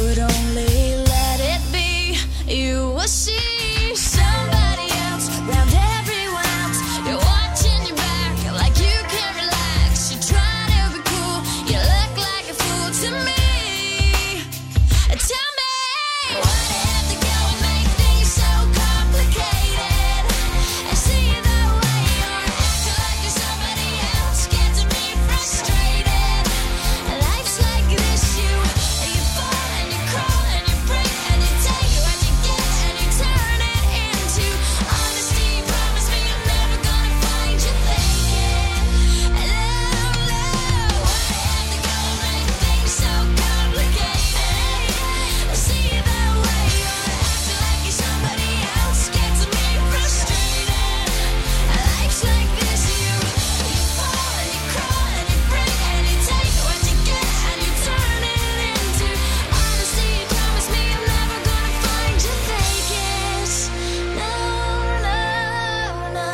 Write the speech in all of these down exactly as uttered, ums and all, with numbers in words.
would only let it be. You will see somebody else round everyone else. You're watching your back like you can't relax. You're trying to be cool, you look like a fool to me. Tell me, why do you have to go and make things so complicated? And see the way you're acting like you're somebody else gets me frustrated. Life's like this, you you fall and you crawl and you break and you take what you get and you turn it into honesty. Promise me I'm never gonna find you faking. Love, love, why do you have to go and make things so complicated? See the way you're acting like you're somebody else gets me frustrated. Life's like this, you you fall and you crawl and you break and you take what you get and you turn it into honesty. Promise me I'm never gonna find you faking. No, no, no.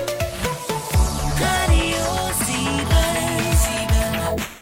Radio sieben.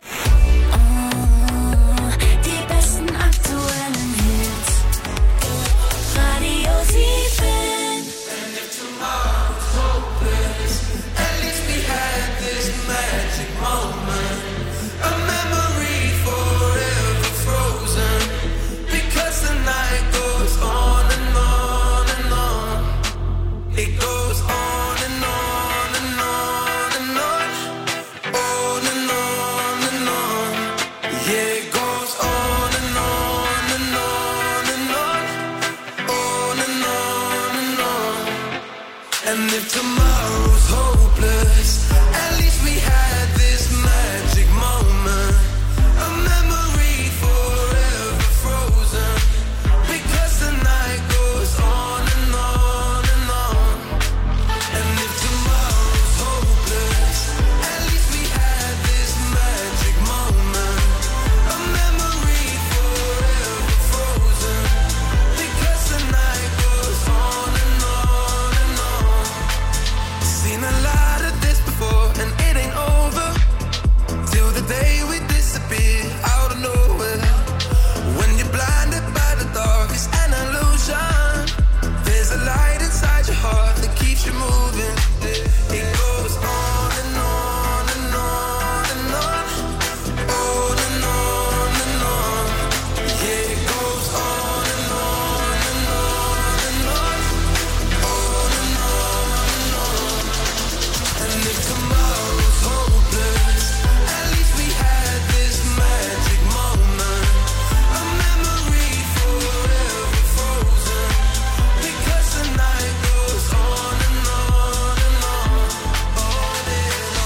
Oh, die besten aktuellen Hits. Radio sieben. And if tomorrow's hopeless, at least we had this magic moment, a memory forever frozen. Because the night goes on and on and on. It goes on and on and on and on, on and on and on. Yeah, it goes on and on and on and on, on and on and on. And if tomorrow's hopeless, at least we had this magic moment, a memory forever frozen. Because the night goes on and on and on. And if tomorrow's hopeless, at least we had this magic moment, a memory forever frozen. Because the night goes on and on and on. Seen a lot of this before and it ain't over till the day we disappear out of nowhere. When you're blinded by the dark, it's an illusion. There's a light inside your heart that keeps you moving. It goes on and on and on and on, on and on and on. Yeah, it goes on and on and on and on, on and on and on. And if tomorrow's hopeless, at least we had this magic moment, a memory forever frozen. Because the night goes on and on and on, on and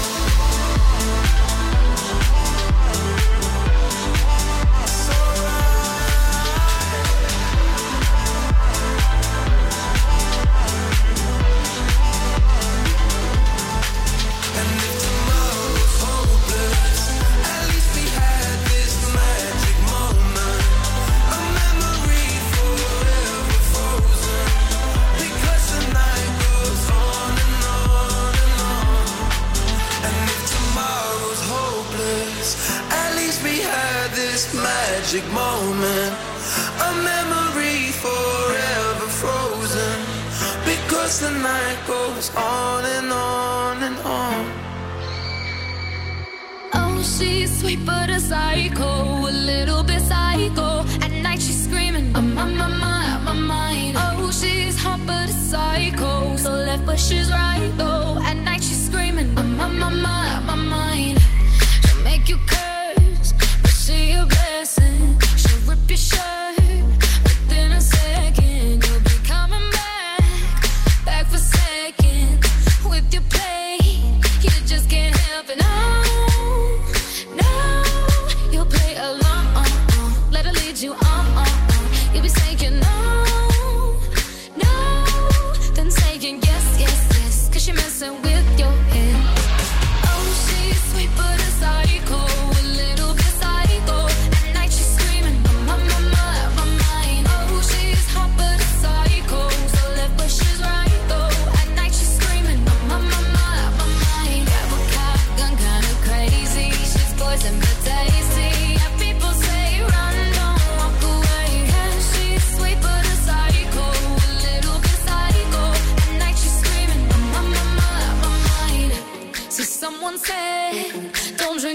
on. It's And if tomorrow's hopeless, at least we had this magic moment, a memory forever frozen. Because the night goes on and on and on. And if tomorrow's hopeless, at least we had this magic moment, a memory forever frozen. Because the night goes on and on and on. Oh, she's sweet but a psycho, a little bit psycho. At night she's screaming, I'm on my mind, my mind. Oh, she's hot but a psycho, so left but she's right though. At night she's screaming, I'm on my mind, my mind. She'll make you curse, but she a blessing. She'll rip your shirt within a second. You'll be coming back, back for seconds with your play. You just can't help it. No, no, you'll play along. Let her lead you on. You'll be saying no, no, then saying yes, yes, yes.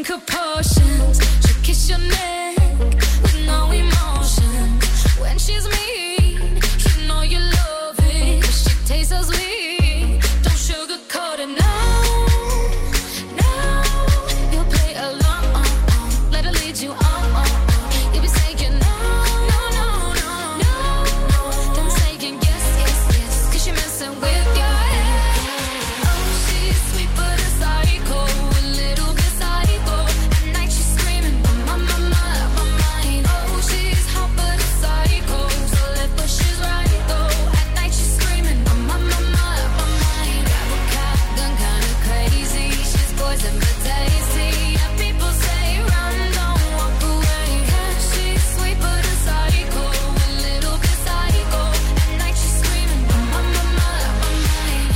her potions. She'll kiss your neck with no emotion. When she's mean, you know you love it. She tastes so sweet, don't sugarcoat it. No, no, you'll play along. Let her lead you on. You'll be saying no, no, no, no, no. Then saying yes, yes, yes, 'cause you're messing with your head. Oh, she's sweet but a psycho, a little bit psycho. At night she's screaming, my, my, my, my, my mind. Oh, she's hot but a psycho, so left but she's right though. At night she's screaming, my, my, my, my, my mind. Grab a shotgun, kinda crazy. She's poison but tasty. Yeah, people say run, don't walk away. Yeah, she's sweet but a psycho, a little bit psycho. At night she's screaming, my, my, my, my, my mind.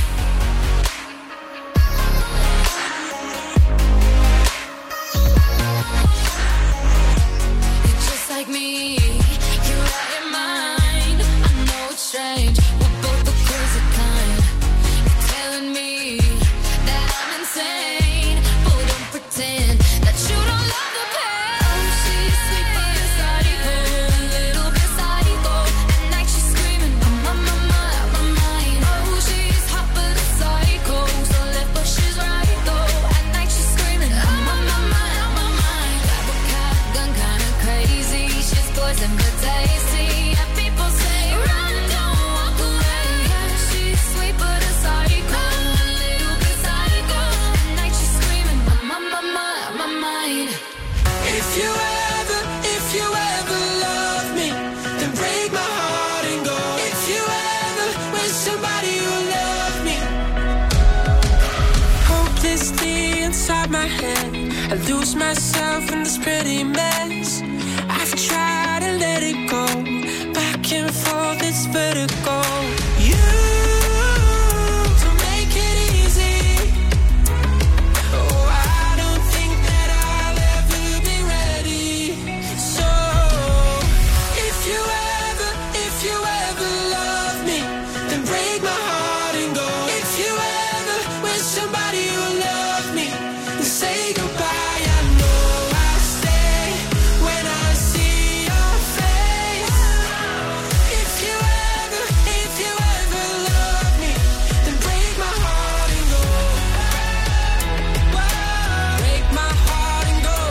You're just like me, you're out your mind. I know it's strange, we're both the crazy kind. You're telling me that I'm insane, but don't pretend that you don't love the pain. Oh, she's sweet but a psycho, a little bit psycho. At night she's screaming, my, my, my, my, my mind. Oh, she's hot but a psycho, so left but she's right though. At night she's screaming, my, my, my, my, my mind. Grab a shotgun, kinda crazy. She's poison but tasty. Yeah, people say run, don't walk away. Yeah, she's sweet but a psycho, a little bit psycho. At night she's screaming, my, my, my, my, my mind. If you ever, if you ever love me, then break my heart and go. If you ever with somebody who love me, hopelessly inside my head, I lose myself in this pretty mess. I've tried to let it go, back and forth it's vertigo. You don't make it easy. Oh, I don't think that I'll ever be ready. So, if you ever, if you ever love me, then break my heart and go. If you ever with somebody who love me, then say goodbye. I know I'll stay when I see your face. If you ever, if you ever love me, then break my heart and go. Whoa, break my heart and go.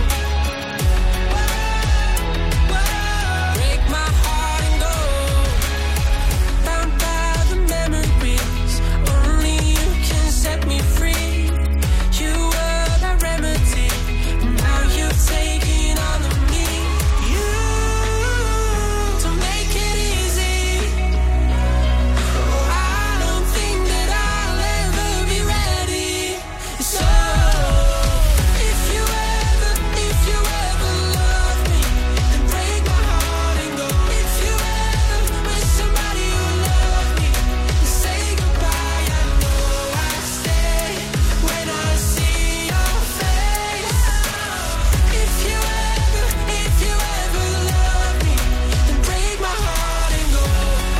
Whoa, break my heart and go. Bound by the memories, only you can set me free. You were the remedy, now you've taken all of me. You don't make it easy. Oh, I don't think that I'll ever be ready. So, if you ever, if you ever love me, then break my heart and go. If you ever with somebody who love me, then say goodbye. I know I'll stay when I see your face. If you ever, if you ever love me, then break my heart and go.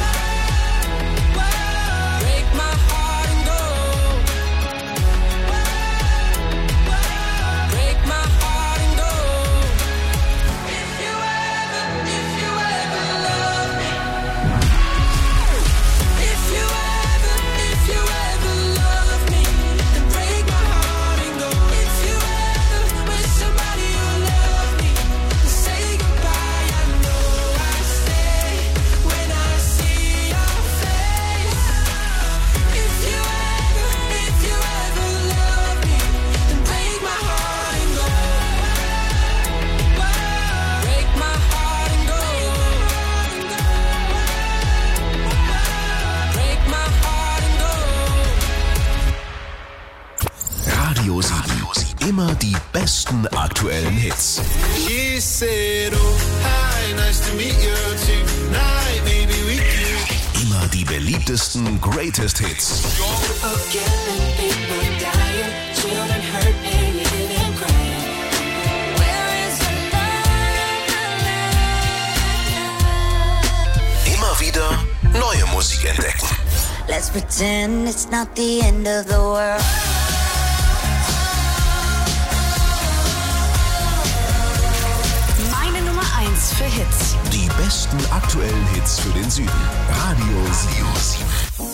Whoa, break my heart and go. Break my heart and go. If you ever, if you ever love me. If you ever, if you ever love me, then break my heart and go. If you ever with somebody who love me, then say goodbye. I know I'll stay when I see your face. If you ever, if you ever love me, then break my heart and go. Whoa, break my heart and go. Break my heart and go. Radio sieben. Immer die besten aktuellen Hits. She said, oh, hi, nice to meet you tonight, maybe we could. Immer die beliebtesten Greatest Hits. Killing people, dying, children hurt and living crying. Where is the love? Immer wieder neue Musik entdecken. Let's pretend it's not the end of the world. besten aktuellen Hits für den Süden. Radio sieben.